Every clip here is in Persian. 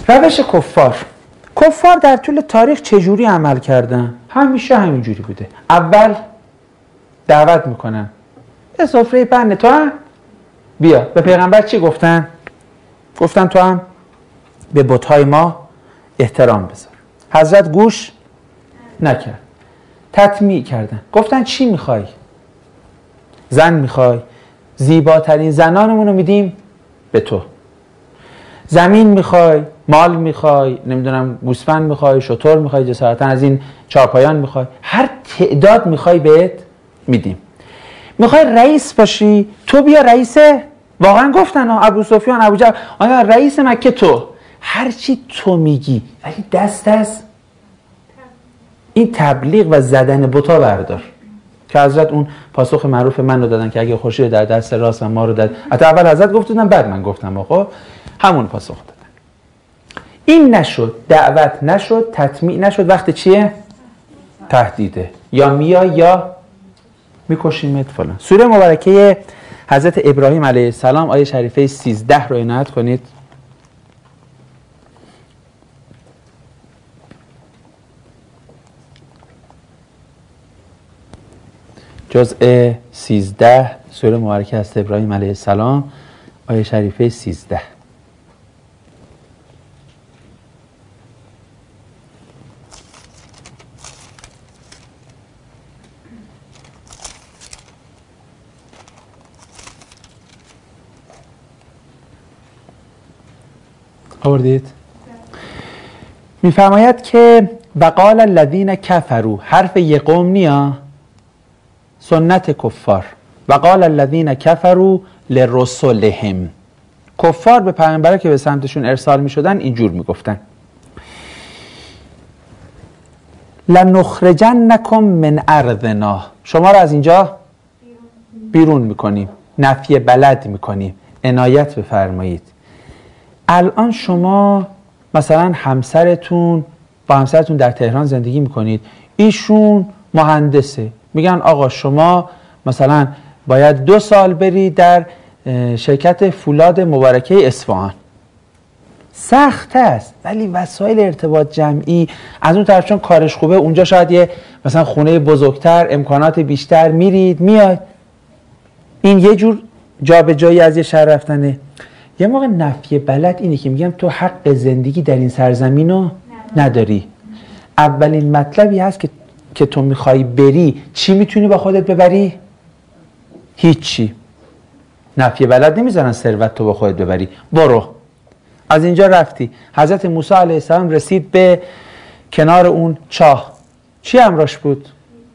روش کفار در طول تاریخ چجوری عمل کردن؟ همیشه همینجوری بوده. اول دعوت میکنن به سفره بند تو هم بیا. به پیغمبر چی گفتن؟ گفتن تو هم به بت‌های ما احترام بذار. حضرت گوش نکرد، تطمیع کردن. گفتن چی میخوای؟ زن میخوای؟ زیباترین زنانمون رو میدیم به تو. زمین میخوای؟ مال میخوای؟ نمیدونم گوسفند میخوای؟ شتر میخوای؟ جسارتا از این چارپایان میخوای؟ هر تعداد میخوای بهت میدیم. میخوای رئیس باشی؟ تو بیا رئیس. واقعا گفتن ابو سفیان، ابو جهل، آیا رئیس مکه تو. هر چی تو میگی، ولی دست از این تبلیغ و زدن بتا بردار. که حضرت اون پاسخ معروف من رو دادن که اگه خورشید در دست راست و ما رو در اول حضرت گفتن، بعد من گفتم آقا همون پاسخ دادن. این نشد، دعوت نشد، تطمیع نشد. وقت چیه؟ تهدیده. یا میای یا میکشیمت فلان. سوره مبارکه حضرت ابراهیم علیه السلام آیه شریفه 13 رو عنایت کنید. جزء 13 سوره مبارکه حضرت ابراهیم علیه السلام آیه شریفه 13. آوردید؟ میفرماید که وقال الذین کفروا، حرف یقوم نیا، سنت کفار. وقال الذین کفروا لرسلهم، کفار به پیامبرا که به سمتشون ارسال میشدن اینجور میگفتن لنخرجنکم من ارضنا، شما رو از اینجا بیرون میکنیم، نفی بلد میکنیم. عنایت بفرمایید. الان شما مثلا همسرتون با همسرتون در تهران زندگی میکنید، ایشون مهندسه، میگن آقا شما مثلا باید 2 سال بری در شرکت فولاد مبارکه اصفهان. سخت است، ولی وسایل ارتباط جمعی از اون طرف چون کارش خوبه اونجا شاید یه مثلا خونه بزرگتر، امکانات بیشتر، میرید میاد. این یه جور جابجایی از یه شهر رفتنه. یه موقع نفی بلد اینه که میگم تو حق زندگی در این سرزمین رو نداری. اولین مطلبی هست که تو میخوای بری، چی میتونی با خودت ببری؟ هیچی. نفی بلد نمیذارن ثروت تو با خودت ببری. برو. از اینجا رفتی. حضرت موسی علیه السلام رسید به کنار اون چاه. چی همراش بود؟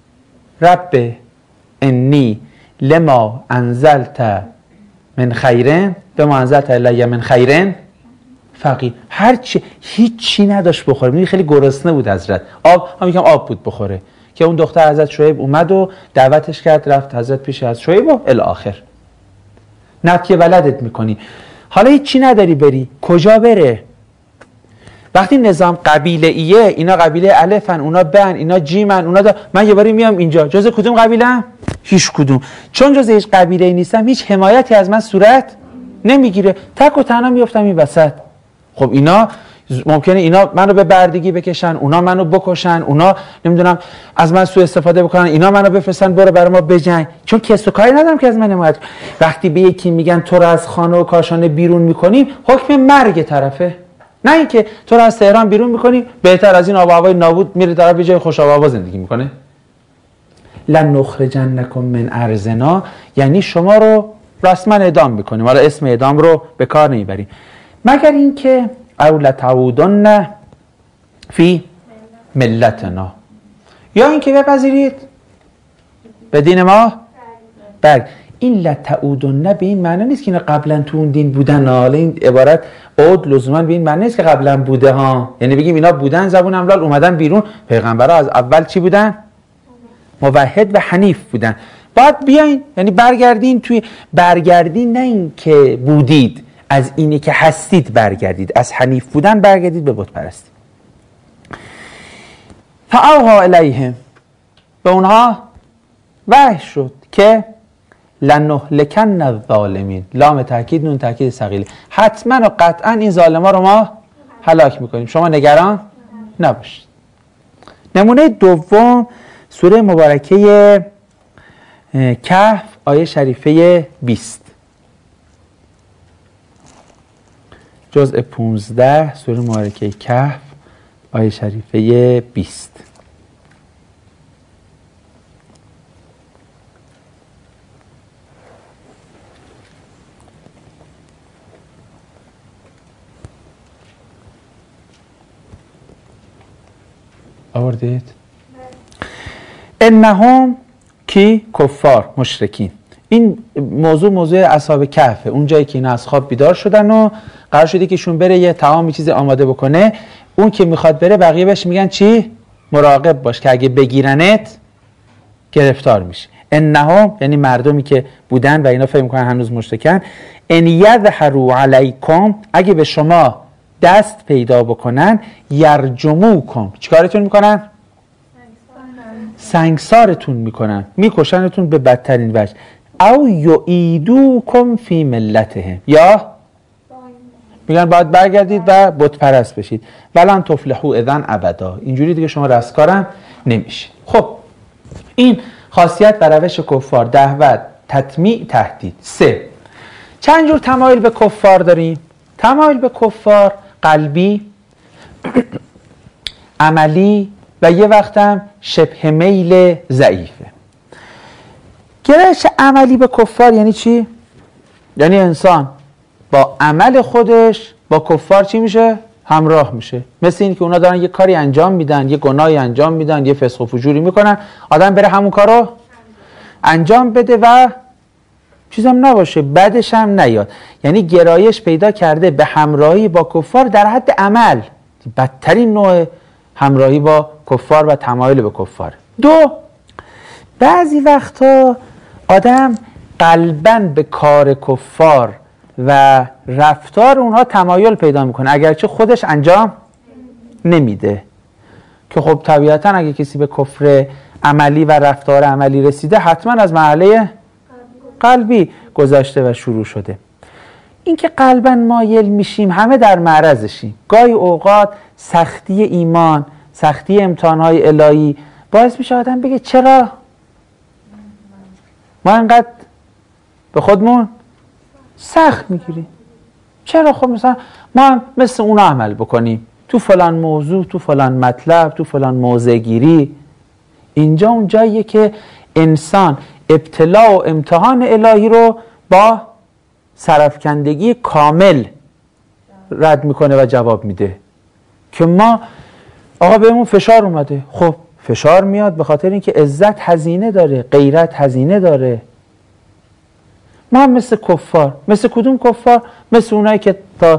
رب انی لما انزلت من خیرن به ما انزلت الی من خیرن فقیر. هرچی، هیچی نداشت بخوره. میگه خیلی گرسنه بود حضرت. آب هم میگم آب بود بخوره. که اون دختر حضرت شعیب اومد و دعوتش کرد، رفت حضرت پیش از شعیب و الی آخر. نفی بلدت میکنی. حالا هیچی نداری بری، کجا بره؟ وقتی نظام قبیله ایه، اینا قبیله الفن، اونا بن، اینا جیمن، اونا من یه باری میام اینجا، جز کدوم قبیله ام؟ هیچ کدوم. چون جز هیچ قبیله ای نیستم، هیچ حمایتی از من صورت نمیگیره. تک و تنها میافتم این وسط. خب اینا ممکنه اینا منو به بردگی بکشن، اونا منو بکشن، اونا نمیدونم از من سوء استفاده بکنن، اینا منو بفرستن برو برای ما بجنگ. چون کس و کاری ندارم که از من حمایت. وقتی به یکی میگن تو رو از خانه و کاشانه بیرون میکنیم، حکم مرگ طرفه. نه اینکه تو رو از تهران بیرون میکنیم، بهتر از این آب و هوای نابود میره طرف یه جای خوش آب و هوا زندگی میکنه. لنخرجنکم من ارضنا، یعنی شما رو رسما اعدام میکنیم. حالا اسم اعدام رو به کار نمیبریم، مگر اینکه او لتعودن فی ملتنا، یا اینکه بپذیرید به دین ما. بله، این لتعودن به این معنی نیست که اینا قبلا تو اون دین بودن. حالا این عبارت عود لزوما به این معنی نیست که قبلا بوده ها، یعنی بگیم اینا بودن زبون املال اومدن بیرون. پیغمبرها از اول چی بودن؟ موحد و حنیف بودن. باید بیاین، یعنی برگردین توی برگردین، نه این که بودید، از اینی که هستید برگردید، از حنیف بودن برگردید به بت پرستی. فاوحی الیهم، به اونها وحی شد که لنهلکن الظالمین، لام تاکید نون تاکید ثقیله، حتما و قطعا این ظالما رو ما هلاک میکنیم. شما نگران نباشید. نمونه دوم سوره مبارکه کهف آیه شریفه 20. جزء 15 سوره مبارکه کهف آیه شریفه 20. آوردید؟ انهم کی؟ کفار، مشرکین. این موضوع اصحاب کهفه، اون جایی که اینا از خواب بیدار شدن و قرار شده که ایشون بره یه طعام چیزی آماده بکنه. اون که میخواد بره بقیه بهش میگن چی؟ مراقب باش که اگه بگیرنت گرفتار میشه. انهم یعنی مردمی که بودن و اینا فکر میکنن هنوز مشرکن. ان یظهروا علیکم، اگه به شما دست پیدا بکنن، یرجموکم، چیکارتون میکنن؟ سنگسارتون میکنن، میکشنتون به بدترین وجه. او یعیدوکم فی ملتهم، یا میگن باید برگردید و بت پرست بشید. ولن تفلحوا اذن ابدا، اینجوری دیگه شما رستگارم نمیشه. خب این خاصیت و روش کفار: دعوت، تطمیع، تهدید. 3. چند جور تمایل به کفار داریم؟ تمایل به کفار قلبی، عملی و یه وقتم شبه میل ضعیفه. گرایش عملی به کفار یعنی چی؟ یعنی انسان با عمل خودش با کفار چی میشه؟ همراه میشه. مثل این که اونا دارن یه کاری انجام میدن، یه گناهی انجام میدن، یه فسق و فجوری میکنن، آدم بره همون کارو انجام بده و چیزم نباشه، بعدش هم نیاد. یعنی گرایش پیدا کرده به همراهی با کفار در حد عمل. بدترین نوع همراهی با کفار و تمایل به کفار. 2. بعضی وقتا آدم قلباً به کار کفار و رفتار اونها تمایل پیدا میکنه، اگرچه خودش انجام نمیده. که خب طبیعتاً اگه کسی به کفر عملی و رفتار عملی رسیده، حتما از مرحله قلبی گذشته و شروع شده. این که قلباً مایل میشیم همه در معرضشیم. گاهی اوقات سختی ایمان، سختی امتحانهای الهی باعث میشه آدم بگه چرا ما انقدر به خودمون سخت میگیریم؟ چرا خب مثلا ما هم مثل اونا عمل بکنیم تو فلان موضوع، تو فلان مطلب، تو فلان موضع گیری. اینجا اون جاییه که انسان ابتلا و امتحان الهی رو با سرفکندگی کامل رد میکنه و جواب میده. که ما آقا بهمون فشار اومده، خب فشار میاد به خاطر اینکه عزت هزینه داره، غیرت هزینه داره. ما هم مثل کفار. مثل کدوم کفار؟ مثل اونایی که تا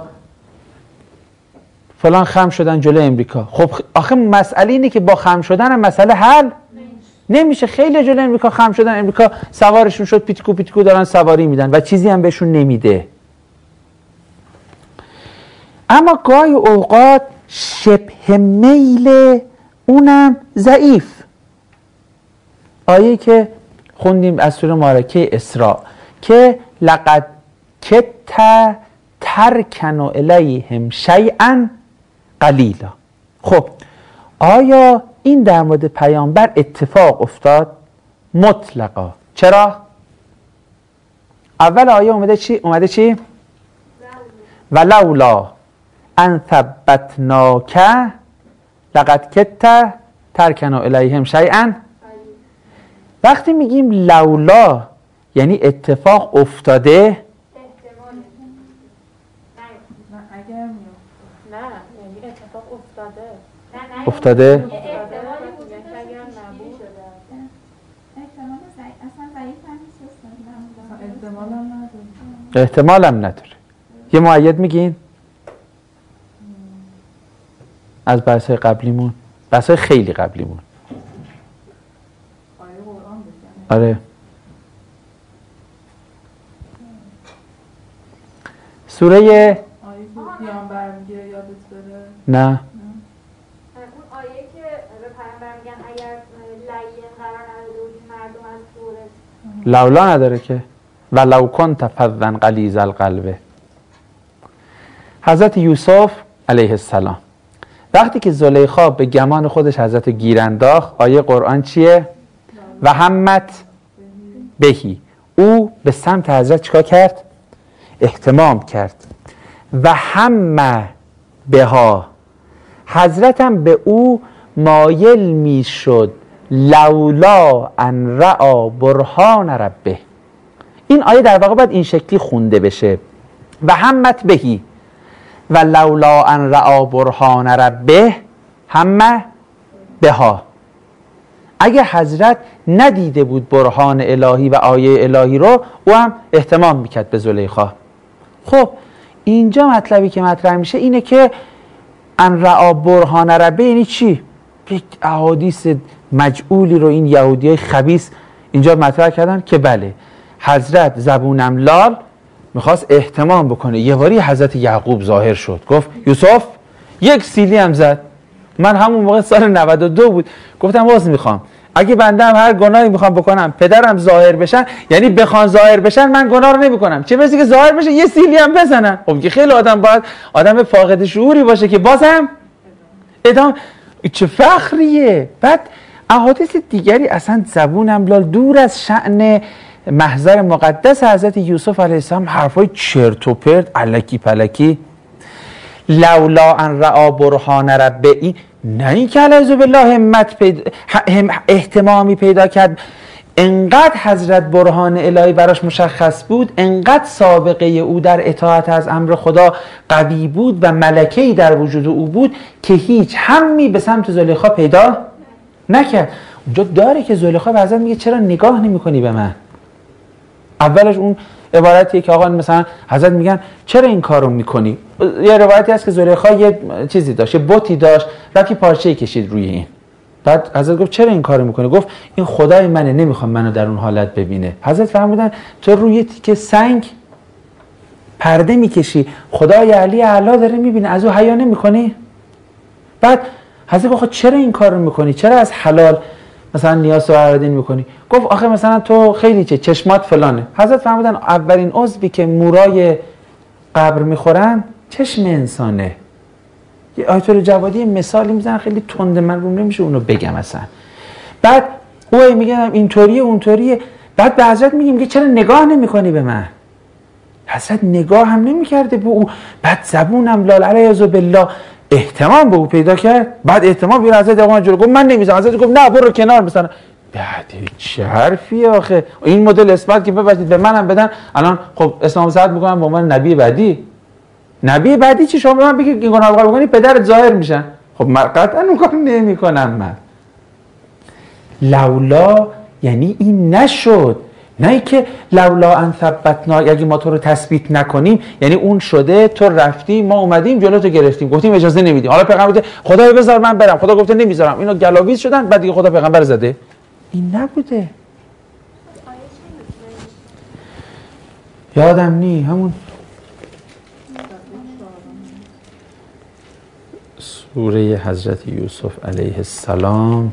فلان خم شدن جلوی امریکا. خب آخه مسئله اینه که با خم شدن هم مسئله حل نمیشه. خیلی جلوی امریکا خم شدن، امریکا سوارشون شد، پیتکو پیتکو دارن سواری میدن و چیزی هم بهشون نمیده. اما گاهی اوقات شبه میل اونم ضعیف. آیه که خوندیم از سوره مبارکه اسراء که لقد کدت ترکن الیهم شیئا قلیلا. خب آیا این در مورد پیامبر اتفاق افتاد؟ مطلقا. چرا؟ اول آیه اومده چی؟ ولولا ان ثبتناک لقد کدت ترکن الیهم شیئا. وقتی میگیم لولا یعنی اتفاق افتاده، افتاده احتمالم نداره. یه مؤید میگین از بحث‌های قبلیمون، بحث‌های خیلی قبلیمون. آره سوره پیامبر میگه یادت بره؟ نه اون آیه که به پیامبر میگن اگر لین قرار نداده بودیم مردم از دورت، لولا نداره که ولو کنت فظا غلیظ القلب. حضرت یوسف علیه السلام وقتی که زلیخا به گمان خودش حضرت گیر انداخت، آیه قرآن چیه؟ و همت بهی، او به سمت حضرت چیکار کرد؟ اهتمام کرد. و همه بها، حضرت هم به او مایل می شد لولا ان رأى برهان ربه. این آیه در واقع باید این شکلی خونده بشه و همت بهی و لولا ان رأى برهان ربه همه بها. اگه حضرت ندیده بود برهان الهی و آیه الهی رو، او هم اهتمام میکرد به زلیخا. خب اینجا مطلبی که مطرح میشه اینه که ان رأى برهان ربه یعنی چی؟ یک احادیث مجعولی رو این یهودیای خبیث اینجا مطرح کردن که بله حضرت زبونم لال میخواست اهتمام بکنه. یه باری حضرت یعقوب ظاهر شد، گفت یوسف، یک سیلی هم زد. من همون موقع سال 92 بود، گفتم باز میخوام اگه بنده هم هر گناهی میخوام بکنم پدرم ظاهر بشن، یعنی بخوان ظاهر بشن، من گناه رو نمیکنم، چه برسه که ظاهر بشه یه سیلی هم بزنن. خب که خیلی آدم باید آدم فاقد شعوری باشه که بازم ادام. چه فخریه. بعد احادیث دیگری اصلا زبونم لال دور از شأن محضر مقدس حضرت یوسف علیه السلام، حرفای چرت و پرت الکی پلکی. لولا ان رأى برهان ربه، نه این که علیه بالله اهتمامی پیدا کرد، انقدر حضرت برهان الهی براش مشخص بود، انقدر سابقه او در اطاعت از امر خدا قوی بود و ملکه‌ای در وجود او بود که هیچ همی به سمت زلیخا پیدا نکرد. اونجا داره که زلیخا به حضرت میگه چرا نگاه نمی‌کنی به من؟ اولش اون عبارتیه که آقا مثلا حضرت میگن چرا این کارو میکنی؟ یه روایتی هست که زلیخا یه چیزی داشت، یه بتی داشت، رفتی پارچه‌ای کشید روی این. بعد حضرت گفت چرا این کارو میکنی؟ گفت این خدای منه، نمیخوام منو در اون حالت ببینه. حضرت فرمودن تو روی تیکه سنگ پرده میکشی، خدای علی اعلی داره میبینه، از او حیا نمیکنی؟ بعد حضرت گفت چرا این کارو میکنی؟ چرا از حلال مثلا نیاز رو برآورده میکنی؟ گفت آخه مثلا تو خیلی چشمات فلانه. حضرت فرمودن اولین عضوی که مورای قبر میخورن چشم انسانه. یه آیت الله جوادی مثالی میزنن خیلی تنده، من روم نمیشه اونو بگم اصلا. بعد او میگن اینطوریه اونطوریه. بعد به حضرت میگه چرا نگاه نمیکنی به من؟ حضرت نگاه هم نمیکرده به او. بعد زبونم لال علیه بالله اهتمام به او پیدا کرد. بعد اهتمام به حضرت اقامت جلو گفت من نمیذارم. حضرت گفت نه برو کنار مثلا. بعد چه حرفی آخه؟ این مدل اثبات که ببخشید به منم بدن، الان خب اسلام صحت میکنم به عنوان نبی بعدی. نبی بعدی چی؟ شما به من بگید این گناه رو بکنی پدرت ظاهر میشن. خب من قطعا اون کار نمیکنم. من لولا یعنی این نشد، نه ای که لولا ان ثبتنا، اگه ما تو رو تثبیت نکنیم یعنی اون شده تو رفتی ما اومدیم جلو تو گرفتیم گفتیم اجازه نمیدیم، حالا پیغمبر گفته خدای بذار من برم، خدا گفته نمیذارم، اینا گلاویز شدن، بعد دیگه خدا پیغمبر زده. این نبوده. یادم نی همون سوره حضرت یوسف علیه السلام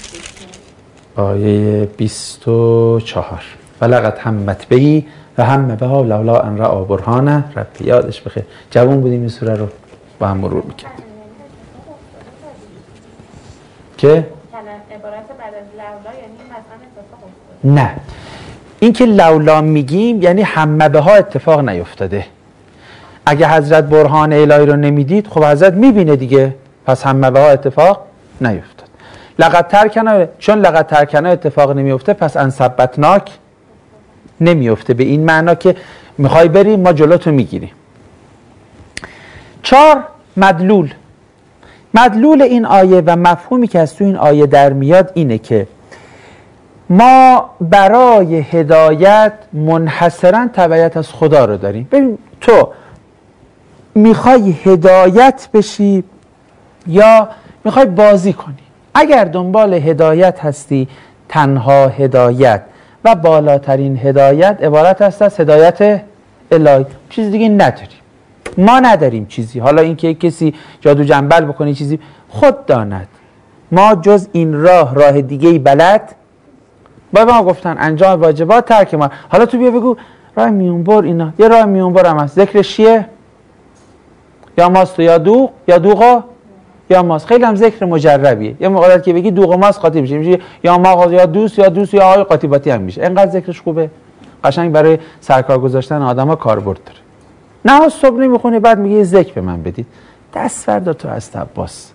آیه 24 ولقد همت بهی و هم بها لولا ان رأى برهان ربه. یادش بخیر، جوان بودیم این سوره رو با هم مرور میکردیم که عبارت بعد از لولا یعنی مثلا اتفاق افتاد. نه، این که لولا میگیم یعنی همه بها اتفاق نیفتاده. اگه حضرت برهان الهی رو نمیدید خب حضرت میبینه دیگه، پس همه بها اتفاق نیفتاد. لقد ترکنا، چون لقد ترکنا اتفاق نمیفته پس ان ثبتناک نمیفته، به این معنا که میخوای بریم ما جلوتو میگیریم. 4 مدلول این آیه و مفهومی که از تو این آیه در میاد اینه که ما برای هدایت منحصرا تبعیت از خدا رو داریم. ببین تو میخوای هدایت بشی یا میخوای بازی کنی؟ اگر دنبال هدایت هستی، تنها هدایت و بالاترین هدایت عبارت است از هدایت الهی، چیز دیگه نداریم. ما نداریم چیزی، حالا اینکه کسی جادو جنبل بکنه چیزی خود داند، ما جز این راه دیگه‌ای بلد با ما گفتن انجام واجبات ترک ما. حالا تو بیا بگو راه میونبر، اینا یه راه میونبر هم هست، ذکرش چیه؟ یا ماست و یا دوغ، یا دوغا یا ماست. خیلی هم ذکر مجربیه. یه موقعیت که بگی دوغ و ماست قاطی میشه یا ما یا دوست یا دوست یا آقای قاطی هم میشه. اینقدر ذکرش خوبه، قشنگ برای سرکار گذاشتن آدما کاربرد داره. نه صبح نمیخونه بعد میگه ذکر به من بدید. دست فردا تو از عباس.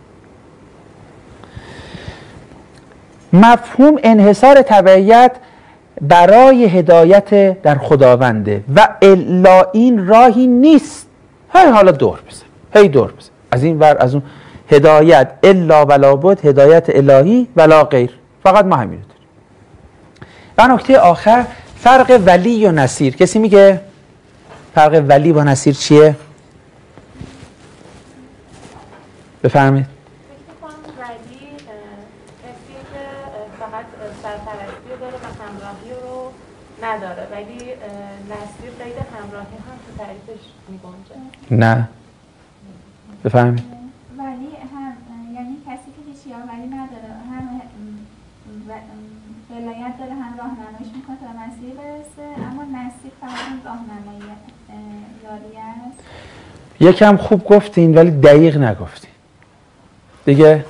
مفهوم انحصار تبعیت برای هدایت در خداونده و الا این راهی نیست. هی حالا دور بزن، هی دور بزن، از این ور از اون. هدایت الا ولا بد، هدایت الهی ولا غیر. فقط ما همین رو داریم. و نکته آخر فرق ولی و نصیر. کسی میگه فرق ولی با نصیر چیه؟ بفرمایید. ولی کسی که فقط سرپرستی رو داره و همراهی رو نداره، ولی نصیر قید همراهی هم تو تعریفش میگنجه. نه بفرمایید. ولی هم یعنی کسی که هیچ یاوری نداره، هم ولایت داره، هم راهنماییش میکنه تا مسیر برسه، اما نصیر فقط راهنمایی یاری است. یکم خوب گفتین ولی دقیق نگفتین دیگه.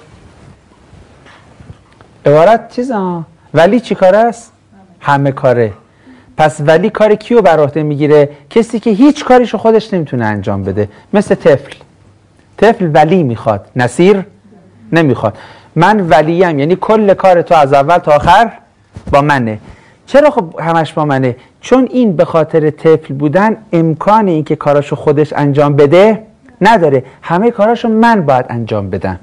عبارت چیزا ولی چی کاره است؟ همه کاره. پس ولی کار کیو بر عهده میگیره؟ کسی که هیچ کاریشو خودش نمیتونه انجام بده. مثل طفل ولی میخواد، نصیر نمیخواد. من ولیم، یعنی کل کار تو از اول تا آخر با منه. چرا خب همش با منه؟ چون این به خاطر طفل بودن امکان این که کاراشو خودش انجام بده نداره. همه کاراشو من باید انجام بدم.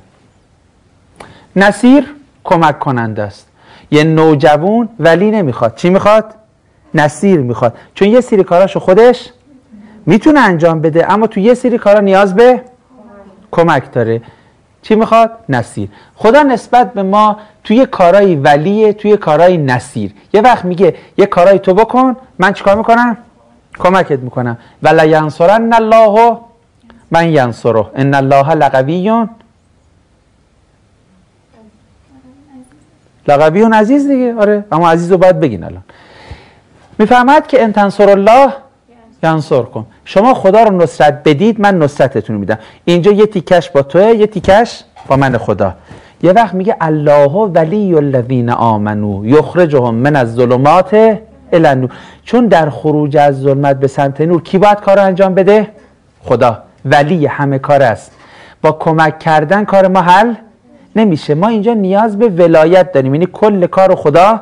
نصیر کمک کننده است. یه نوجوان ولی نمیخواد. چی میخواد؟ نصیر میخواد. چون یه سری کاراشو خودش میتونه انجام بده، اما تو یه سری کارا نیاز به کمک داره. چی میخواد؟ نصیر. خدا نسبت به ما توی کارهای ولیه، توی کارهای نصیر. یه وقت میگه یه کارهای تو بکن، من چیکار میکنم؟ کمکت میکنم. ولا ینصرن الله من ینصره ان الله لقوی عزیز دیگه. آره اما عزیز رو باید بگین. الان میفهمد که ان تنصر الله ینصرکم. شما خدا رو نصرت بدید من نصرتتون میدم. اینجا یه تیکش با توه، یه تیکش با من خدا. یه وقت میگه الله ولی الذین آمنو یخرجهم من الظلمات الی النور. چون در خروج از ظلمت به سمت نور کی باید کار رو انجام بده؟ خدا. ولی همه کار است. با کمک کردن کار ما حل نمیشه. ما اینجا نیاز به ولایت داریم، یعنی کل کار رو خدا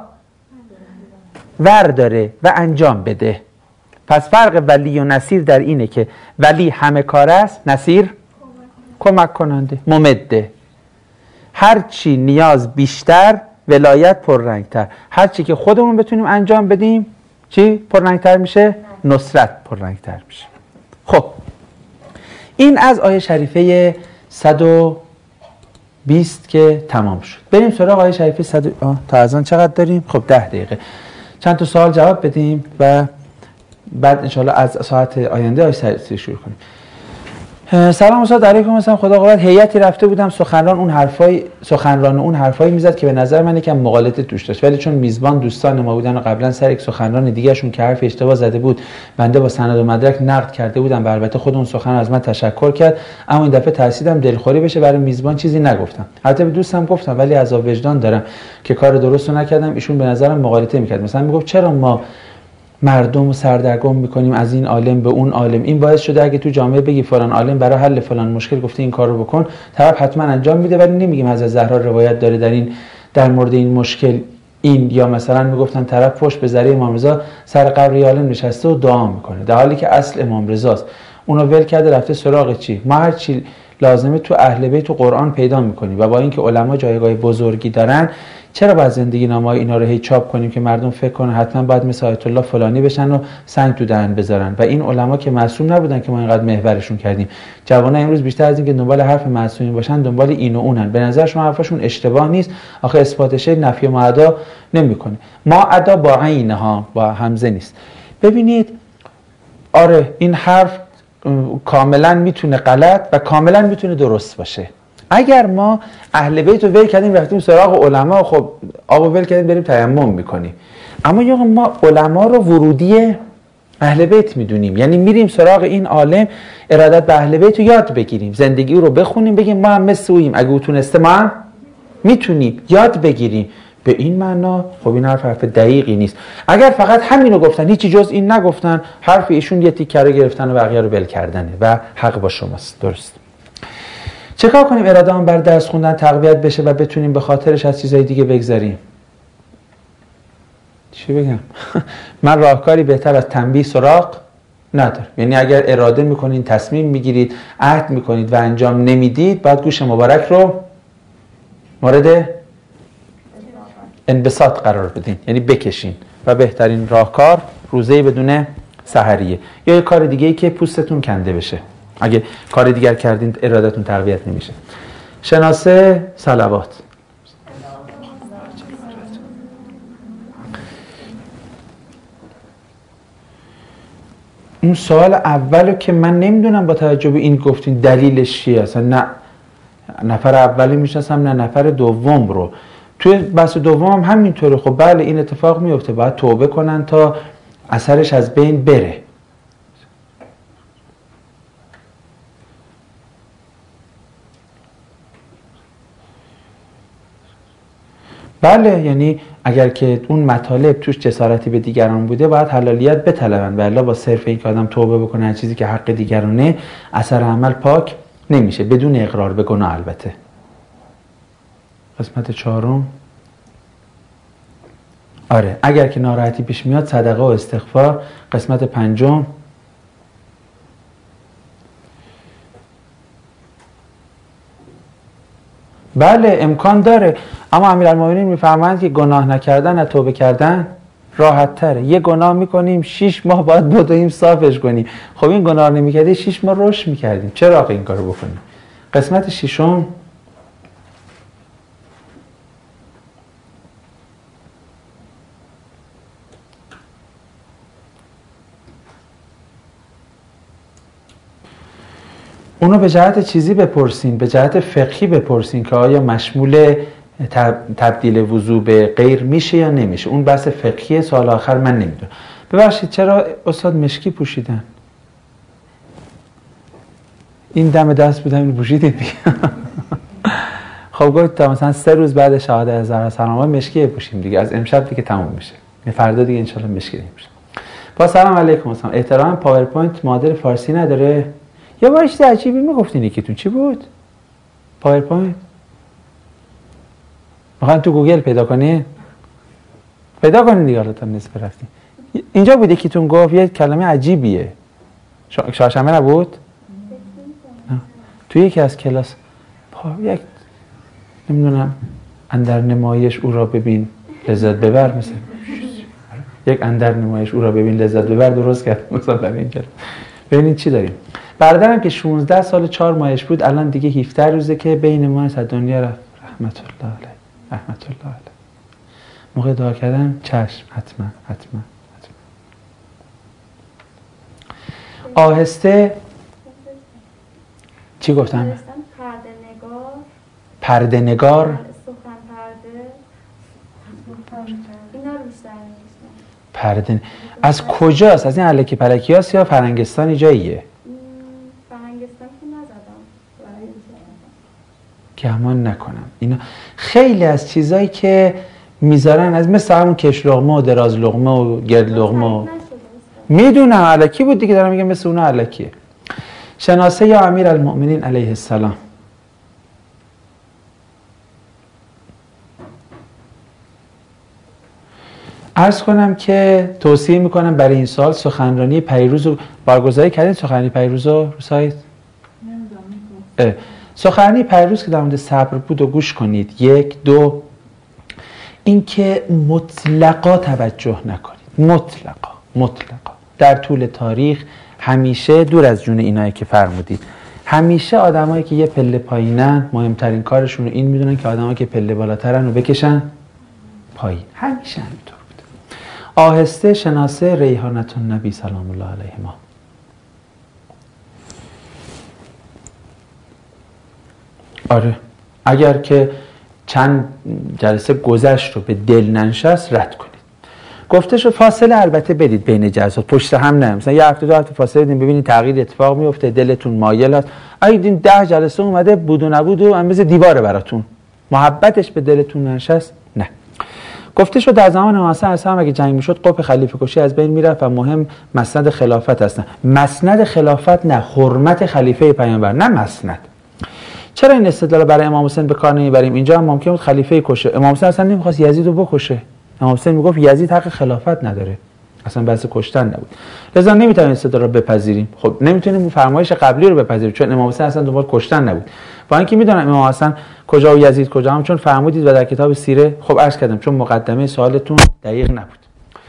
ورداره و انجام بده. پس فرق ولی و نصیر در اینه که ولی همه کار است، نصیر کمک کننده، ممده. هرچی نیاز بیشتر، ولایت پررنگتر. هرچی که خودمون بتونیم انجام بدیم چی پررنگتر میشه؟ نصرت پررنگتر میشه. خب این از آیه شریفه 120 که تمام شد. بریم سراغ آیه شریفه 100. تا از آن چقدر داریم؟ خب 10 دقیقه. چند تا سوال جواب بدیم و بعد انشاءالله از ساعت آینده آیه شریفه شروع کنیم. سلام استاد علیکم. مثلا خدا قوت هیئتی رفته بودم سخنران اون حرفایی میزد که به نظر من یکم مغالطه توش داشت، ولی چون میزبان دوستان ما بودن و قبلا سر یک سخنران دیگه‌شون که حرف اشتباه زده بود بنده با سند و مدرک نقد کرده بودم و البته خود اون سخنران از من تشکر کرد، اما این دفعه ترسیدم دلخوری بشه برای میزبان چیزی نگفتم. البته به دوستم گفتم ولی عذاب وجدان دارم که کار درست رو نکردم. ایشون به نظرم مغالطه میکرد. مثلا میگفت چرا ما مردم رو سردرگم میکنیم از این عالم به اون عالم؟ این باعث شده اگه تو جامعه بگی فلان عالم برای حل فلان مشکل گفته این کار رو بکن، طرف حتما انجام میده، ولی نمیگیم حضرت زهرا روایت داره در مورد این مشکل این، یا مثلا میگفتن طرف پشت به ذریعه امام رضا سر قبر عالم نشسته و دعا میکنه، در حالی که اصل امام رضاست. اونو ول کرده رفته سراغ چی؟ ما هر چی لازمه تو اهل بیت و قرآن پیدا میکنیم و با اینکه علما جایگاه بزرگی دارن، چرا باید زندگی نامه‌های اینا رو هی چاپ کنیم که مردم فکر کنن حتما باید مثل آیت الله فلانی بشن و سنگ تو دهن بذارن؟ و این علما که معصوم نبودن که ما اینقدر محورشون کردیم. جوانان امروز بیشتر از اینکه دنبال حرف معصومین باشن دنبال این و اونن. به نظر شما حرفشون اشتباه نیست؟ آخه اثباتش نفی معدا نمیکنه. ما ادا با عینها، با همزه نیست. ببینید آره این حرف کاملا میتونه غلط و کاملا میتونه درست باشه. اگر ما اهل بیت رو ول کردیم رفتیم سراغ علما، خب آقا ول کردیم بریم تیمم میکنیم. اما یا ما علما رو ورودی اهل بیت میدونیم، یعنی میریم سراغ این عالم ارادت به اهل بیت رو یاد بگیریم، زندگی رو بخونیم، بگیم ما هم مثل اوییم، اگه او تونسته ما هم میتونیم، یاد بگیریم. به این معنا خب این حرف دقیقی نیست. اگر فقط همین رو گفتن، هیچی جز این نگفتن، حرف ایشون یه تیکه رو گرفتن و بقیه رو ول کردنه و حق با شماست. درست. چه کار کنیم اراده هم بر درس خوندن تقویت بشه و بتونیم به خاطرش از چیزای دیگه بگذاریم؟ چی بگم؟ من راهکاری بهتر از تنبیه سراغ ندارم. یعنی اگر اراده میکنید، تصمیم میگیرید، عهد میکنید و انجام نمیدید، باید گوش مبارک رو مورد انبساط قرار بدین، یعنی بکشین. و بهترین راهکار روزه بدون سحریه یا یه کار دیگه‌ای که پوستتون کنده بشه. اگه کار دیگر کردین ارادتون تقویت نمیشه. شناسه صلوات. اون سوال اولو که من نمیدونم با توجه به این گفتین دلیلش چیه، اصلا نه نفر اولی میشناسم نه نفر دوم رو. توی بحث دوم هم همینطوره. خب بله این اتفاق میفته، باید توبه کنن تا اثرش از بین بره. بله یعنی اگر که اون مطالب توش جسارتی به دیگران بوده باید حلالیت بطلبن، ولی با صرف این که آدم توبه بکنه از چیزی که حق دیگرانه، اثر عمل پاک نمیشه بدون اقرار به گناه. البته قسمت چهارم، آره اگر که ناراحتی پیش میاد صدقه و استغفار. قسمت پنجم، بله امکان داره، اما امیرالمومنین میفهمند که گناه نکردن از توبه کردن راحت تره. یه گناه میکنیم 6 ماه باید بدویم صافش کنیم. خب این گناه نمیکردی 6 ماه رشد میکردیم، چرا این کارو بکنیم؟ قسمت ششم، اونو به جهت چیزی بپرسین، به جهت فقهی بپرسین که آیا مشمول تبدیل وضو به غیر میشه یا نمیشه. اون بحث فقهی، سوال آخر من نمیدونم. ببخشید چرا استاد مشکی پوشیدن؟ این دم دست بودم اینو پوشیدید دیگه. خب گفتم مثلا 3 روز بعد شهادت از سلامه مشکی پوشیم دیگه، از امشب دیگه تموم میشه، فردا دیگه انشالله مشکی نمیشه. با سلام علیکم. السلام. احترام پاورپوینت مادر فارسی نداره؟ یه بار چیز عجیبی میگفتین یکیتون، چی بود؟ پاورپوینت میخواین تو گوگل پیدا کنین دیگه، حالا تا نصف رفتین. اینجا بود یکیتون گفت یه کلمه عجیبیه. شاشمه نبود؟ توی یکی از کلاس یک نمیدونم اندر نمایش او را ببین لذت ببر، مثلا یک اندر نمایش او را ببین لذت ببر درست کرد مثلا برای این کلمه. ببینید چی داریم. برادرم که 16 سال 4 ماهش بود، الان دیگه 17 روزه که بین ما از دنیا رفت. رحمت الله علیه. موقع دعا کردن چشم حتما. آهسته چی گفتم؟ پرده نگار سخن پرده. از کجاست؟ از این الکی پلکی هاست یا فرنگستانی جاییه؟ فرنگستان که نزدم گمان نکنم. اینا خیلی از چیزایی که میذارن از مثل همون کش لقمه و دراز لقمه و گرد لقمه میدونم الکی بود دیگه، دارم میگم مثل اون الکیه. شناسه یا امیرالمؤمنین علیه السلام. عرض کنم که توصیه میکنم برای این سال سخنرانی پیروز رو برگزاری کردید. سخنرانی پیروز رو سایت سخنرانی پیروز که در مورد صبر بود و گوش کنید. 1 2 اینکه مطلقا توجه نکنید، مطلقا در طول تاریخ همیشه دور از جون اینایی که فرمودید، همیشه آدمایی که یه پله پایینن مهمترین کارشون رو این میدونن که آدمایی که پله بالاترن رو بکشن پایین. همیشه همینطور بوده. آهسته شناسه ریحانت النبی سلام الله علیه ما. آره اگر که چند جلسه گذشت رو به دل ننشست رد کنید. گفته شد فاصله البته بدید بین جلسات، پشت هم نه، مثلا یه هفته 2 هفته فاصله بدین ببینید تغییر اتفاق میفته، دلتون مایل است. اگه دیدین 10 جلسه اومده بود و نبود و مثل دیواره براتون، محبتش به دلتون نشست، نه. گفته شد در زمان امام حسن هم اگه جنگ میشد قپ خلیفه کشی از بین میرفت و مهم مسند خلافت هستن. مسند خلافت نه، حرمت خلیفه پیامبر، نه مسند. چرا این استدلال برای امام حسین به کار نمیبریم؟ اینجا هم ممکن بود خلیفه کشه. امام حسین اصلا نمیخواست یزید رو بکشه. امام حسین میگفت یزید حق خلافت نداره، اصلا بحث کشتن نبود. لذا نمیتونیم استدلال رو بپذیریم. خب نمیتونیم فرمایش قبلی رو بپذیریم چون امام حسین اصلا دنبال کشتن نبود. با اینکه میدونم امام حسن کجا و یزید کجا هم چون فرمودید و در کتاب سیره، خب عرض کردم چون مقدمه سوالتون دقیق نبود.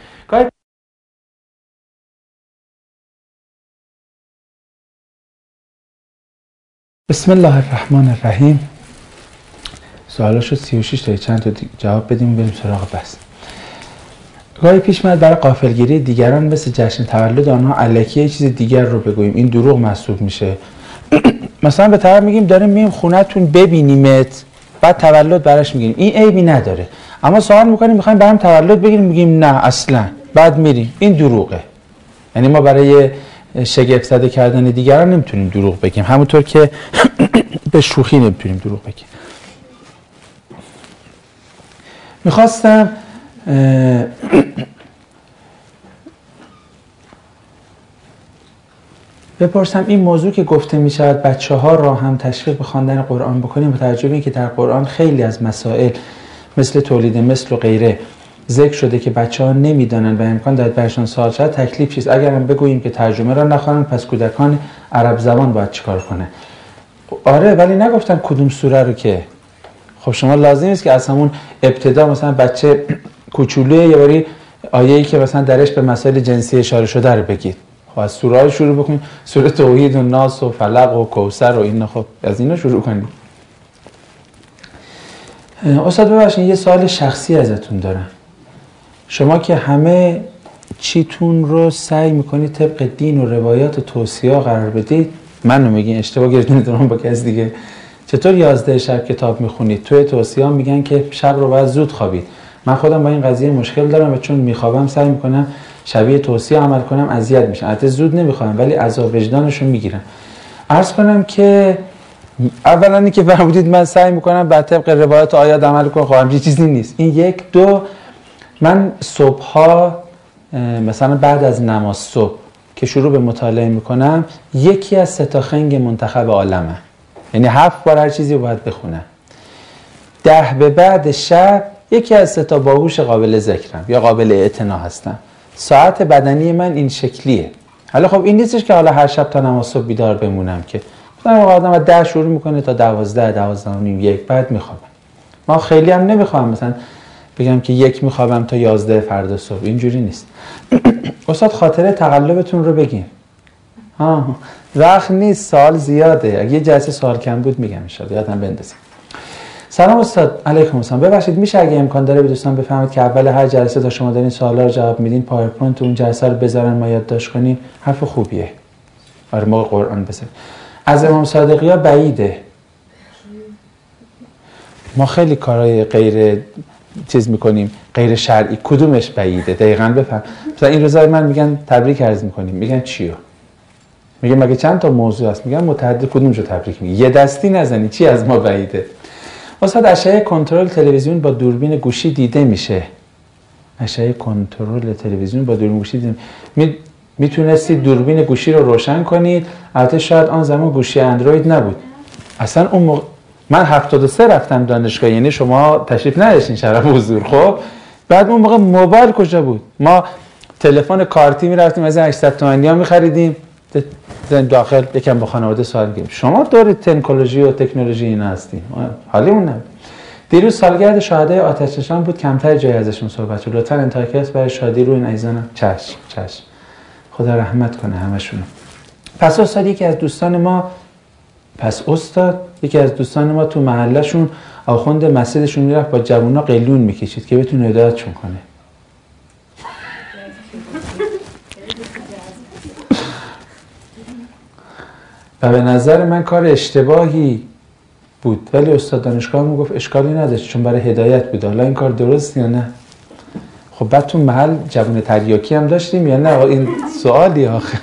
بسم الله الرحمن الرحیم. سوالاشو 36 تا چند تا جواب بدیم بریم سراغ بحث. گاهی پیش میاد برای غافلگیری دیگران مثل جشن تولد آنها الکی یه چیز دیگر رو بگوییم، این دروغ محسوب میشه. مثلا به طرف میگیم داریم میایم خونه‌تون ببینیمت، بعد تولد براش میگیریم، این عیبی نداره. اما سوال میکنیم میخوایم برام تولد بگیریم، میگیم نه اصلا، بعد میریم، این دروغه. یعنی ما برای شگفت زده کردن دیگران نمیتونیم دروغ بگیم، همونطور که به شوخی نمیتونیم دروغ بگیم. میخواستم بپرسم این موضوع که گفته میشود بچه ها را هم تشویق به خواندن قرآن بکنیم، با توجه به اینکه در قرآن خیلی از مسائل مثل تولید مثل و غیره ذکر شده که بچه ها نمیدانن و امکان دارد برشان سوال شد، تکلیف چیست؟ اگر هم بگوییم که ترجمه را نخوانن پس کودکان عرب زبان باید چیکار کنه؟ آره ولی نگفتن کدوم سوره رو که. خب شما لازم نیست که از همون ابتدا مثلا بچه کوچولوی یه باری آیه‌ای که مثلا درش به مسائل جنسی اشاره شده رو بگید. خب از سوره‌ها شروع بکنید، سوره توحید و ناس و فلق و کوثر و اینا، خب از اینا شروع کنید. استاد ببخشید یه سوال شخصی ازتون دارم. شما که همه چیتون رو سعی میکنید طبق دین و روایات و توصیه قرار بدید، منو میگین اشتباه گرفتین با کس دیگه، چطور 11 شب کتاب میخونید؟ توی توصیه ها میگن که شب رو باید زود خوابید. من خودم با این قضیه مشکل دارم و چون میخوابم سعی میکنم شبیه توصیه عمل کنم، اذیت میشم. البته زود نمیخوام ولی عذاب وجدانشو میگیرم. عرض کنم که اولا اینکه فرمودید من سعی میکنم بر طبق روایات آیات عمل کنم، خب همچین چیزی نیست. این یک. دو، من صبحها مثلا بعد از نماز صبح که شروع به مطالعه میکنم یکی از 3 تا خنگ منتخب عالمه، یعنی 7 بار هر چیزی رو باید بخونم. 10 به بعد شب یکی از 3 تا باهوش قابل ذکرم یا قابل اعتنا هستم. ساعت بدنی من این شکلیه. حالا خب این نیستش که حالا هر شب تا نماز صبح بیدار بمونم، که مثلا آدم از 10 شروع میکنه تا 12 12 و نیم 1 بعد میخوابم. ما خیلی هم نمیخوام مثلا بگم که 1 میخوابم تا 11 فردا صبح، اینجوری نیست. استاد خاطره تقلبتون رو بگین. وقت نیست، سوال زیاده. اگه یه جلسه سوال کم بود میگم ان شاءالله یادم بندازیم. سلام استاد. علیکم السلام. ببخشید میشه اگه امکان داره به دوستان بفرمایید که اول هر جلسه تا شما دارین سوالا رو جواب میدین پاورپوینت اون جلسه رو بذارن ما یادداشت کنیم؟ حرف خوبیه. آره موقع قرآن بذارید. از امام صادقی ها بعیده. ما خیلی کارهای غیر چیز میکنیم، غیر شرعی. کدومش بعیده؟ دقیقاً بفهم. مثلا این روزای من میگن تبریک عرض میکنیم، میگن چیو؟ میگم مگه چند تا موضوع هست؟ میگم متعدد، کدومشو تبریک میگی؟ یه دستی نزنی، چی از ما بعیده؟ واسه اشعه کنترل تلویزیون با دوربین گوشی دیده میشه. اشعه کنترل تلویزیون با دوربین گوشی دیده میتونستید دوربین گوشی رو روشن کنید. البته شاید آن زمان گوشی اندروید نبود. اصلا اون موقع من 73 رفتم دانشگاه، یعنی شما تشریف نداشتین شرف حضور. خب بعد اون موقع موبایل کجا بود؟ ما تلفن کارتی میرفتیم از 800 تومانی ها میخریدیم داخل یکم با خانواده سوال می‌گیم. شما دور تکنولوژی و تکنولوژی اینا هستین، حالیمون نبود. دیروز سالگرد شهدای آتش نشان بود، کمتر جای ازشون صحبت شد. لطفاً انتقاد برای شادی رو این عزیزانم. چشم خدا رحمت کنه همشون. پس استاد یکی از دوستان ما تو محلهشون آخوند مسجدشون میرفت با جوونا قلیون میکشید که بتونه هدایتشون کنه. و به نظر من کار اشتباهی بود، ولی استاد دانشگاه گفت اشکالی نداشت چون برای هدایت بود. حالا این کار درست یا نه خب بعد تو محل جوون تریاکی هم داشتیم یا نه؟ این سوالی آخه.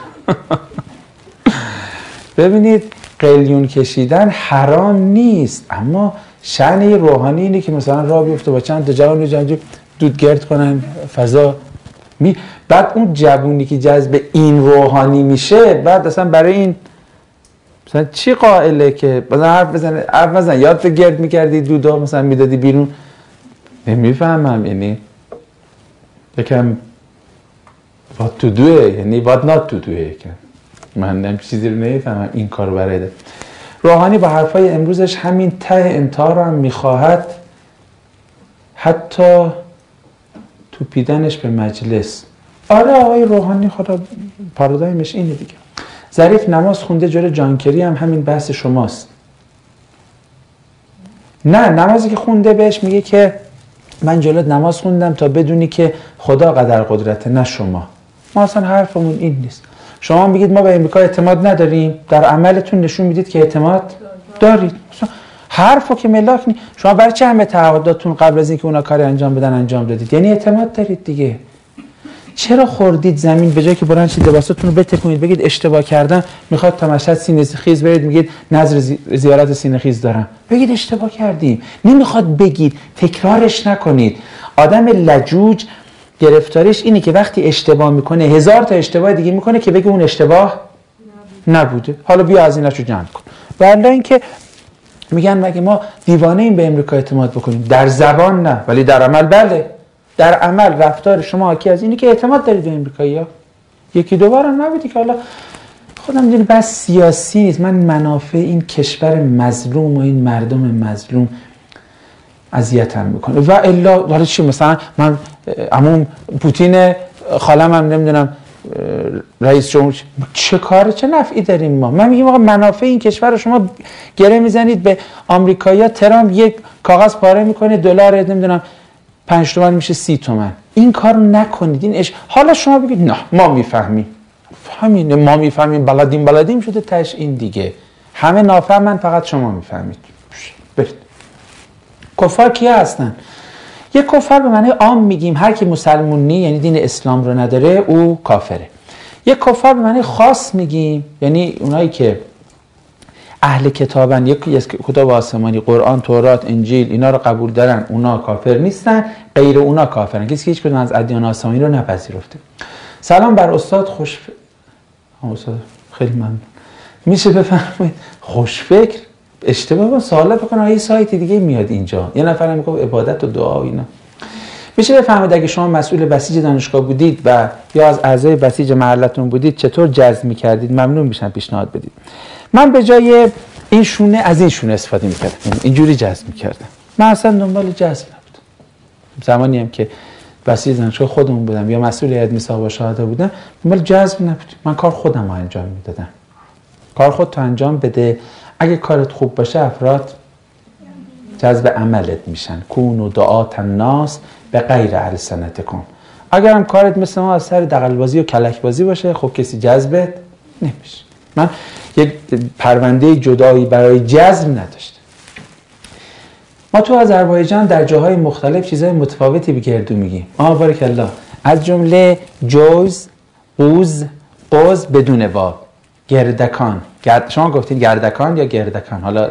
ببینید قلیون کشیدن حرام نیست، اما شأن روحانی اینه که مثلا راه بیفته با چند تا جوان جنجی دود گرد کنن فضا بعد اون جوونی که جذب این روحانی میشه بعد اصلا برای این مثلا چی قائله که مثلا حرف بزن یاد گرد میکردی دودا مثلا میدادی بیرون. نمیفهمم، یعنی یکم what to do یعنی what not to do یکم من هم چیزی رو نمیفهمم این کار رو برای ده. روحانی با حرفای امروزش همین ته انتها رو هم میخواهد، حتی توپیدنش به مجلس. آره آقای روحانی خدا پارادایمش اینه دیگه. ظریف نماز خونده جلوی جانکری هم همین بحث شماست. نه نمازی که خونده بهش میگه که من جلوت نماز خوندم تا بدونی که خدا قدر قدرته نه شما. ما اصلا حرفمون این نیست. شما میگید ما به امریکا اعتماد نداریم، در عملتون نشون میدید که اعتماد دارید. حرفو که ملاک نیست. شما برای چه همه تعهداتتون قبل از اینکه اونا کاری انجام بدن انجام دادید؟ یعنی اعتماد دارید دیگه. چرا خوردید زمین به جای که برن چی لباساتون رو بتکونید بگید اشتباه کردم میخواد تا مشهد سینه خیز برید میگید نظر زیارت سینه خیز دارم، بگید اشتباه کردیم. نمیخواد بگید، تکرارش نکنید. آدم لجوج گرفتاریش اینه که وقتی اشتباه میکنه 1000 تا اشتباه دیگه میکنه که بگه اون اشتباه نبوده. حالا بیا از ایناشو جمع کن. والا اینکه میگن مگه ما دیوانه این به امریکا اعتماد بکنیم؟ در زبان نه ولی در عمل بله. در عمل رفتار شما حاکی از اینه که اعتماد دارید به امریکایی‌ها. یکی دو بار هم نبودی که حالا خودم میدونی بس سیاسی نیست. من منافع این کشور مظلوم و این مردم مظلوم اذیتم میکنه و الا حالا چی مثلا من عموم پوتین خالم هم نمیدونم رئیس جمهور چه کاره چه نفعی داریم ما؟ من میگم آقا منافع این کشور رو شما گره میزنید به آمریکایی‌ها. ترامپ یک کاغذ پاره میکنه دلار نمیدونم 5 تومن میشه 30 تومن. این کارو نکنید. این حالا شما بگید نه ما میفهمیم. همین ما میفهمیم بلدیم شده تاش این دیگه. همه نافهمن فقط شما میفهمید. برید. کفار کیا هستن؟ یه کفار به معنی عام میگیم هر کی مسلمون نی یعنی دین اسلام رو نداره او کافره. یه کفار به معنی خاص میگیم یعنی اونایی که اهل کتابن، یکی از کتاب آسمانی قرآن، تورات، انجیل اینا رو قبول دارن، اونا کافر نیستن. غیر اونا کافرن، کسی که هیچ کدوم از ادیان آسمانی رو نپذیرفته. سلام بر استاد استاد خیلی ممنون. میشه بفرمایید خوشفکر اشتباه با سوال بکنم یه سایت دیگه میاد اینجا یه نفر میگه عبادت و دعا و اینا. میشه بفهمید اگه شما مسئول بسیج دانشگاه بودید و یا از اعضای بسیج محلتون بودید چطور جذب میکردید؟ ممنون میشم پیشنهاد بدید. من به جای این شونه از این شونه استفاده میکردم، اینجوری جذب میکردم. من اصلا دنبال جذب نبودم. زمانی هم که بسیج دانشگاه خودمون بودم یا مسئول هیئت میثاق و شهدا بودم دنبال جذب نبودم. من کار خودم رو انجام میدادم. کار خودت انجام بده، اگه کارت خوب باشه افراد جذب عملت میشن. کون و دعات الناس به غیر السنتکم. اگرم کارت مثل ما از سر دغل‌بازی و کلک‌بازی باشه خب کسی جذبت نمیشه. من یک پرونده جدایی برای جذب نداشتم. ما تو آذربایجان در جاهای مختلف چیزهای متفاوتی به گردو میگیم. بارک الله. از جمله جوز، قوز بدون واو، گردکان. شما گفتین گردکان یا گردکان؟ حالا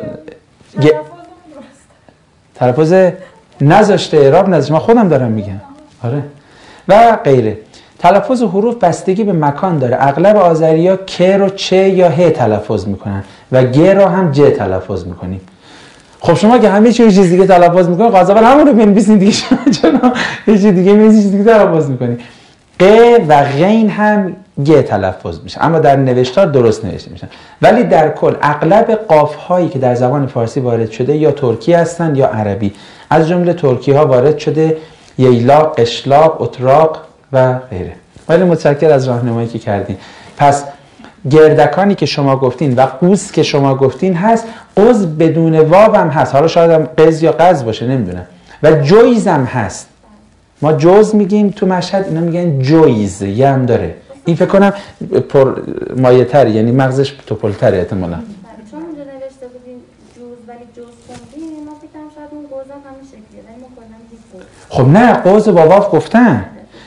تلفظ نذاشته اعراب نذاشته، من خودم دارم میگم. آره. و غیره. تلفظ حروف بستگی به مکان داره. اغلب آذری‌ها ک رو چه یا ه تلفظ میکنن و گ رو هم ج تلفظ میکنیم. خب شما که همه چیز دیگه تلفظ میکنید غالبا همون رو بنویسین دیگه. چرا یه چیز دیگه می‌نویسین چیز دیگه تلفظ میکنید؟ ق و غین هم گ تلفظ میشه اما در نوشتار درست نوشته میشن. ولی در کل اغلب قاف هایی که در زبان فارسی وارد شده یا ترکی هستن یا عربی. از جمله ترکی ها وارد شده ییلاق، قشلاق، اتراق و غیره. ولی متشکر از راهنمایی که کردین. پس گردکانی که شما گفتین و قوز که شما گفتین هست. قوز بدون واو هم هست. حالا شاید هم قز یا قز باشه نمیدونم. و جویز هم هست. ما جوز میگیم تو مشهد، اینا میگن جویز، یه هم داره. این فکر کنم پر مایه تر، یعنی مغزش توپلتره احتمالاً. چون اونجا نوشته بودین جوز ولی جوز خوندین ما فکرم شاید اون قوز هم همین شکلیه ولی ما کلا میگیم قوز. خب نه قوز با واو گفتن.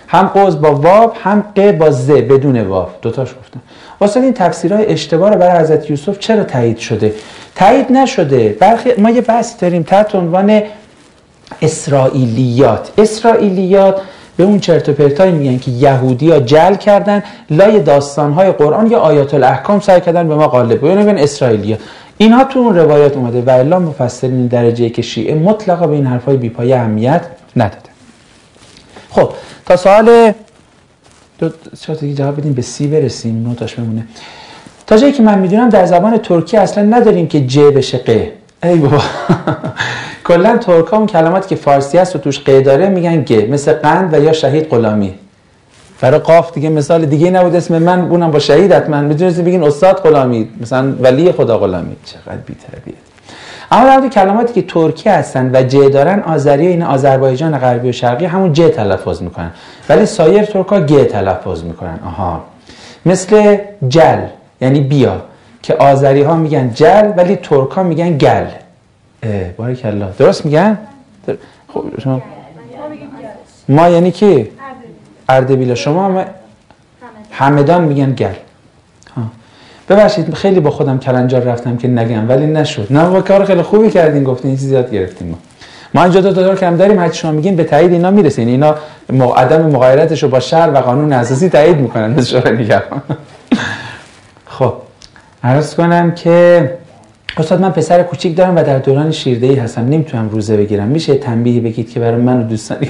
هم قوز با واو، هم ق با ز بدون واو، دوتاش گفتم. واسه این تفسیرهای اشتباه رو برای حضرت یوسف چرا تایید شده؟ تایید نشده. برخی ما یه بحث داریم تحت عنوان اسرائیلیات. اسرائیلیات به اون چرت و پرتایی میگن که یهودی‌ها جعل کردن لای داستان‌های قرآن یا آیات الاحکام سعی کردن به ما غالب بیان. ببین اسرائیلیات اینها تو اون روایات اومده و الا مفسرین درجه‌ای که شیعه مطلقا به این حرفای بی‌پایه اهمیت نداده. خب تا سوال شاید دیگه جواب بدیم به سی برسیم، نوتاش بمونه. تا جایی که من میدونم در زبان ترکی اصلا نداریم که ج بشه ق. ای بابا کلا ترکا اون کلماتی که فارسی هست و توش ق داره میگن گ، مثل قند و یا شهید غلامی. برای قاف دیگه مثال دیگه نبود اسم من اونم با شهید حتما میتونید بگین استاد غلامی، مثلا ولی خدا غلامی. چقدر بی‌تربیت. اما در کلماتی که ترکی هستن و ج دارن، آذری این آذربایجان غربی و شرقی همون ج تلفظ میکنن، ولی سایر ترکا گ تلفظ میکنن. آها، مثل جل یعنی بیا که آذری ها میگن جل ولی ترک ها میگن گل. باریکالله، درست میگن؟ خب شما ما یعنی کی؟ اردبیل. شما همدان میگن گل. ببخشید خیلی با خودم کلنجار رفتم که نگم ولی نشد. نه با کار خیلی خوبی کردین، گفتین چیزی یاد گرفتیم. ما اینجا دو تا کم داریم، هر چی شما میگین به تایید اینا میرسین. اینا عدم مغایرتش رو با شرع و قانون اساسی تایید میکنن به شورای نگهبان. خب عرض کنم که استاد من پسر کوچیک دارم و در دوران شیردهی هستم، نمیتونم روزه بگیرم، میشه تنبیهی بگید که برای من و دوستانی؟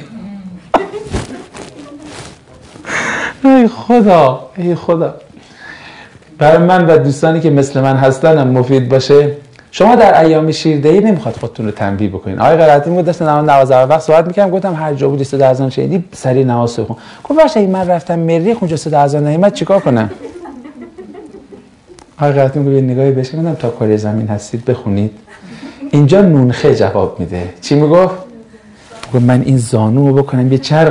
ای خدا، ای خدا، برای من و دوستانی که مثل من هستن هم مفید باشه. شما در ایام شیردهی نمیخواد خودتون رو تنبیه بکنین. آقای قرائتی میگه داشتم نماز وقت صحبت میکردم، گفتم هر جا بودی صدا اذان شنیدی سری نماز بخون. گفت باشه من رفتم مریخ اونجا صدا اذان نمیاد چیکار کنم؟ آقای قرائتی میگه نگاهی بهش گفتم تا کره زمین هستید بخونید. اینجا نونخه جواب میده. چی میگفت؟ گفت من این زانو رو بکنم یه چرخ.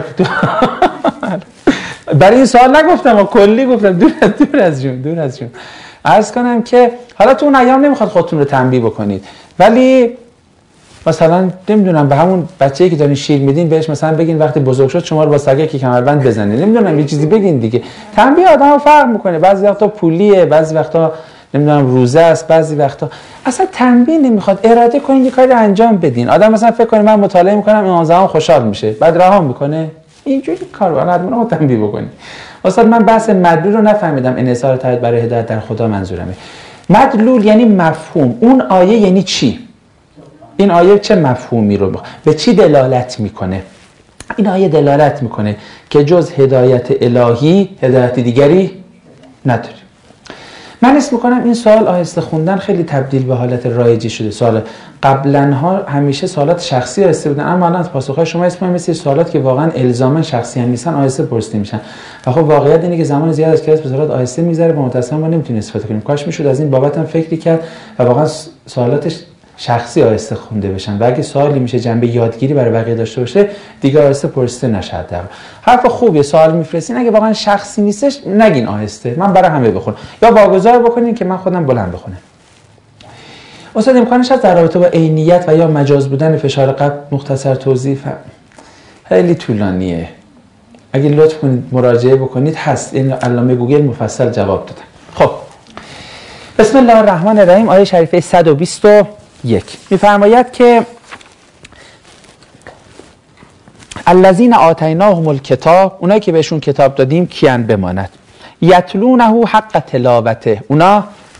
برای این سوال نگفتم، کلی گفتم دور از جون. عرض کنم که حالا تو اون ایام نمیخواد خودتون رو تنبیه بکنید، ولی مثلا نمیدونم به همون بچه‌ای که دارین شیر میدین بهش مثلا بگین وقتی بزرگ شد شما رو با سگکی کمربند بزنید، نمیدونم یه چیزی بگین دیگه. تنبیه آدمو فرق میکنه، بعضی وقتا پولیه، بعضی وقتا نمیدونم روزه است، بعضی وقتا اصلا تنبیه نمیخواد. اراده کنین یه کاری انجام بدین. آدم مثلا فکر کنه من مطالعه میکنم امام زمان خوشحال میشه بعد رها میکنه، اینجوری کار حتما تنبیه بکنید. استاد من بحث مدلول رو نفهمیدم، انحصار تایید برای هدایت در خدا منظورمه. مدلول یعنی مفهوم. اون آیه یعنی چی؟ این آیه چه مفهومی رو به چی دلالت میکنه؟ این آیه دلالت میکنه که جز هدایت الهی هدایت دیگری نداره. من اسم میکنم این سوال آهسته خوندن خیلی تبدیل به حالت رایجی شده. سوال قبلا ها همیشه سوالات شخصی آهسته بودن، اما الان پاسخهای شما اسم مثل سوالات که واقعا الزاما شخصی هم نیستن آهسته پرسیده میشن. و خب واقعیت اینه که زمان زیاد از کلاس به سوالات آهسته میذاره و متأسفانه ما نمیتونیم استفاده کنیم. کاش میشد از این بابت هم فکری کرد و واقعا سوالاتش شخصی آهسته خونده بشن و اگه سوالی میشه جنبه یادگیری برای بقیه داشته باشه دیگه آهسته پرسیده نشه. در حرف خوبه، سوال میفرستین اگه واقعا شخصی نیستش نگین آهسته، من برای همه بخونم یا واگذار بکنین که من خودم بلند بخونم. استاد امکانش هست در رابطه با عینیت و یا مجاز بودن فشار قلب مختصر توضیح؟ خیلی طولانیه، اگه لطف کنید مراجعه بکنید هست، این علامه گوگل مفصل جواب دادن. خب بسم الله الرحمن الرحیم. آیه شریفه 121 میفرماید که الذین آتیناهم الکتاب، اونایی که بهشون کتاب دادیم کیان بماند، یتلونه حق تلاوته، اونا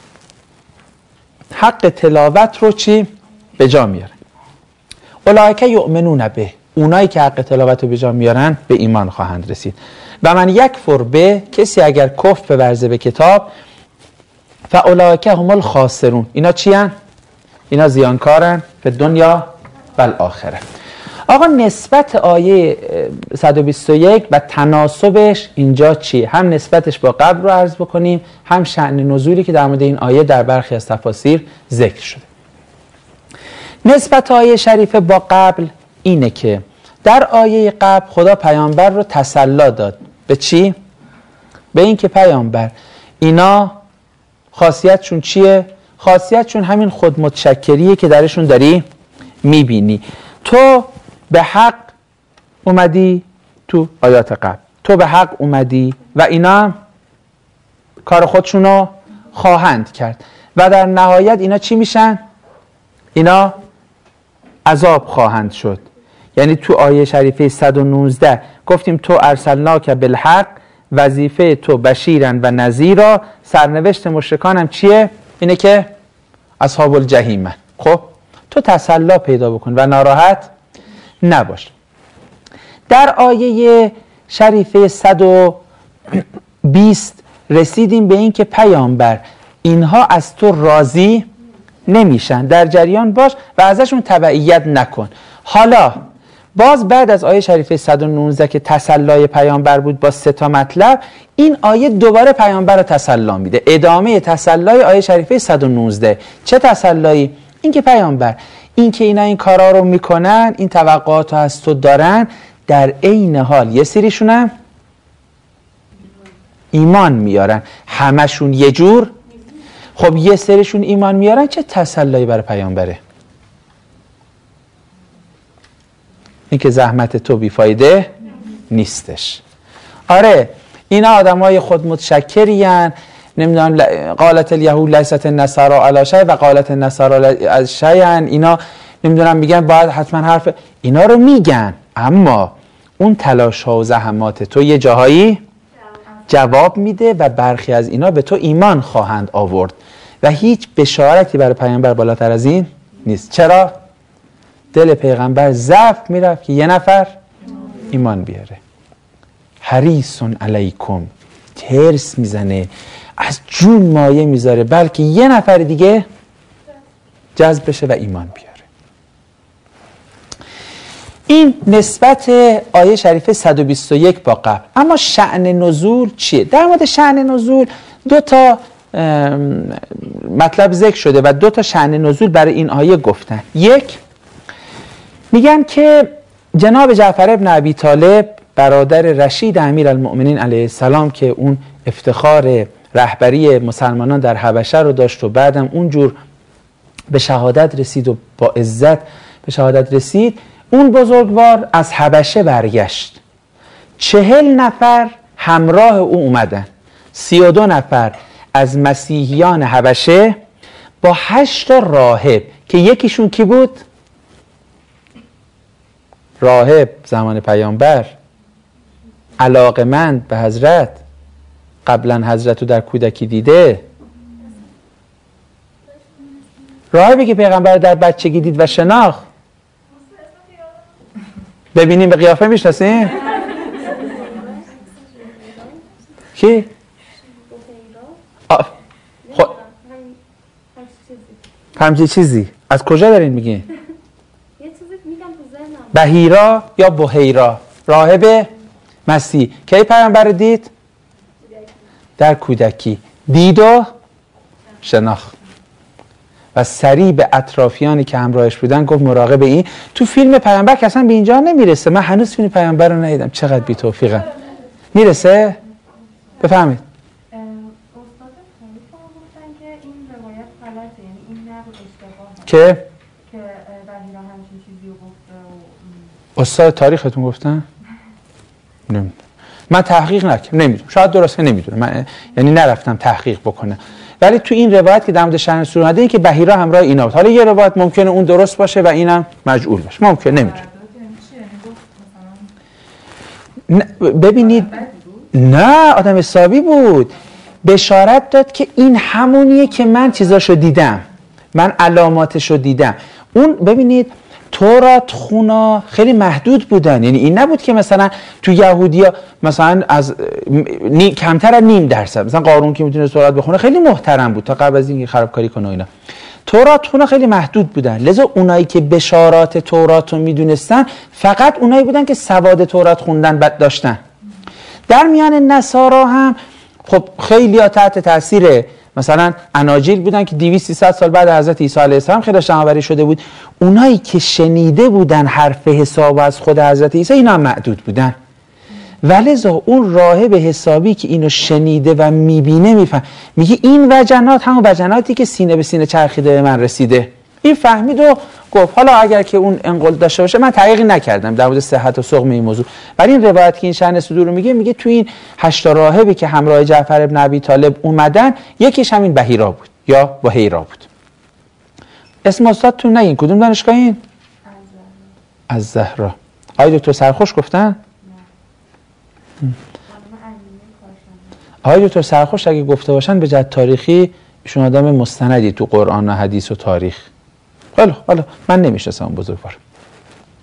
حق تلاوت رو چی؟ به جا میارن. اولئک یؤمنون به، اونایی که حق تلاوت رو به جا میارن به ایمان خواهند رسید. و من یکفر به، کسی اگر کفر بورزه به کتاب، فاولئک هم الخاسرون، اینا چی هن؟ اینا زیانکارن به دنیا و الاخره. آقا نسبت آیه 121 و تناسبش اینجا چیه؟ هم نسبتش با قبل رو عرض بکنیم، هم شأن نزولی که در مورد این آیه در برخی از تفاسیر ذکر شده. نسبت آیه شریفه با قبل اینه که در آیه قبل خدا پیامبر رو تسلی داد. به چی؟ به این که پیامبر اینا خاصیتشون چیه؟ خاصیتشون همین خود متشکریه که درشون داری میبینی. تو به حق اومدی تو آیات قبل، تو به حق اومدی و اینا هم کار خودشونو خواهند کرد و در نهایت اینا چی میشن؟ اینا عذاب خواهند شد. یعنی تو آیه شریفه 119 گفتیم تو ارسلناک بالحق، وظیفه تو بشیرن و نذیرا. سرنوشت مشرکان هم چیه؟ اینه که اصحاب الجحیم. خب تو تسلا پیدا بکن و ناراحت نباش. در آیه شریفه 120 رسیدیم به این که پیامبر اینها از تو راضی نمیشن، در جریان باش و ازشون تبعیت نکن. حالا باز بعد از آیه شریفه 119 که تسلای پیامبر بود با 3 مطلب، این آیه دوباره پیامبر رو تسلا میده، ادامه تسلای آیه شریفه 119. چه تسلایی؟ این که پیامبر این که اینا این کارا رو میکنن، این توقعات رو از تو دارن، در عین حال یه سریشون هم ایمان میارن. همشون یه جور؟ خب یه سریشون ایمان میارن، چه تسلایی برای پیامبره؟ این که زحمت تو بیفایده نیستش. آره اینا آدمای خود متشکرین، نمیدونم قالت الیهود لیست النصارى علی شیء و قالت النصارى علی شیء، اینا نمیدونم میگن باید حتما حرف اینا رو میگن، اما اون تلاش ها و زحمات تو یه جاهایی جواب میده و برخی از اینا به تو ایمان خواهند آورد و هیچ بشارتی برای پیامبر بالاتر از این نیست. چرا؟ دل پیغمبر ضعف میرفت که یه نفر ایمان بیاره. حریص علیکم، ترس میزنه، از جون مایه میذاره بلکه یه نفر دیگه جذب بشه و ایمان بیاره. این نسبت آیه شریفه 121 با قبل. اما شأن نزول چیه؟ در مورد شأن نزول 2 تا مطلب ذکر شده و 2 تا شأن نزول برای این آیه گفتن. یک، میگن که جناب جعفر ابن ابی طالب برادر رشید امیرالمؤمنین علیه السلام که اون افتخار رهبری مسلمانان در حبشه رو داشت و بعدم اونجور به شهادت رسید و با عزت به شهادت رسید، اون بزرگوار از حبشه برگشت. 40 نفر همراه او اومدن، 32 نفر از مسیحیان حبشه با 8 راهب که یکیشون کی بود؟ راهب زمان پیامبر، علاقمند به حضرت، قبلا حضرت رو در کودکی دیده، راهبی که پیغمبر در بچگی دید و شناخت. ببینیم به قیافه میشناسیم؟ کی؟ خب همچی چیزی از کجا دارین میگین؟ بحیرا یا بحیرا، راهب مسیح. کی پیامبر دید؟ در کودکی دید و شناخت و سریع به اطرافیانی که همراهش بودن گفت مراقب این. تو فیلم پیامبر که اصلا به اینجا نمیرسه. من هنوز فیلم پیامبر رو ندیدم، چقدر بی توفیقم. میرسه؟ بفهمید. استاد خیلی گفتن که این روایت غلطه، یعنی این نقل اشتباهه که بحیرا همچین چیزی رو گفته. استاد تاریختون گفتن؟ نمیدونم، من تحقیق نکردم، نمیدونم، شاید درسته، نمیدونم، من یعنی نرفتم تحقیق بکنم. ولی تو این روایت که در مورد شأن نزول اومده این که بحیرا همراه اینا بود. حالا یه روایت ممکنه اون درست باشه و اینم مجعول باشه، ممکنه، نمیدونم. ببینید، نه آدم حسابی بود، بشارت داد که این همونیه که من چیزاشو دیدم، من علاماتشو دیدم. اون ببینید تورات خونا خیلی محدود بودن، یعنی این نبود که مثلا تو یهودیا مثلا از کمتر از 0.5%، مثلا قارون که میتونه تورات بخونه خیلی محترم بود تا قبل از اینکه خرابکاری کنه اینا. تورات خونا خیلی محدود بودن، لذا اونایی که بشارات تورات رو میدونستن فقط اونایی بودن که سواد تورات خوندن بد داشتن. در میان نصارا هم خب خیلی ها تحت تاثیر مثلا اناجیل بودن که 200-300 سال بعد حضرت عیسی علیه السلام خیلی جمع‌آوری شده بود. اونایی که شنیده بودن حرف حساب از خود حضرت عیسی اینا هم معدود بودن. ولذا اون راهب حسابی که اینو شنیده و میبینه میفهم، میگه این وجنات همون وجناتی که سینه به سینه چرخیده به من رسیده. این فهمید و گفت. حالا اگر که اون انقل داشته باشه، من تحقیقی نکردم در مورد صحت و سقم این موضوع، ولی این روایت که این شأن صدور رو میگه تو این 8 راهبی که همراه جعفر ابن ابی طالب اومدن، یکیش همین بحیرا بود یا بحیرا بود. اسم استادتون نگین، کدوم دانشگاهین؟ از زهرا. آقای دکتر سرخوش گفتن؟ آقای دکتر سرخوش اگه گفته باشن به جهت تاریخی ایشون آدم مستندی تو قرآن و حدیث و تاریخ. حالا من نمیشناسم بزرگوار.